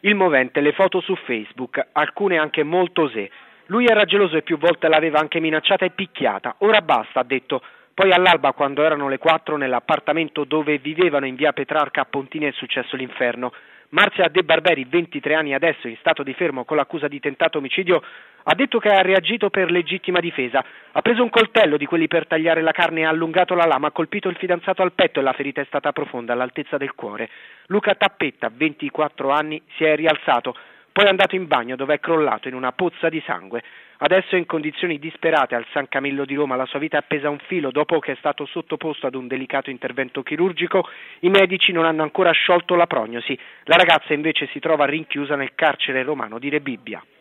Il movente, le foto su Facebook, alcune anche molto osè. Lui era geloso e più volte l'aveva anche minacciata e picchiata. Ora basta, ha detto. Poi all'alba, quando erano le 4, nell'appartamento dove vivevano in via Petrarca a Pontini è successo l'inferno. Marzia De Barberi, 23 anni adesso, in stato di fermo con l'accusa di tentato omicidio, ha detto che ha reagito per legittima difesa. Ha preso un coltello di quelli per tagliare la carne e ha allungato la lama, ha colpito il fidanzato al petto e la ferita è stata profonda, all'altezza del cuore. Luca Tappetta, 24 anni, si è rialzato, poi è andato in bagno dove è crollato in una pozza di sangue. Adesso è in condizioni disperate al San Camillo di Roma, la sua vita è appesa a un filo dopo che è stato sottoposto ad un delicato intervento chirurgico. I medici non hanno ancora sciolto la prognosi. La ragazza invece si trova rinchiusa nel carcere romano di Rebibbia.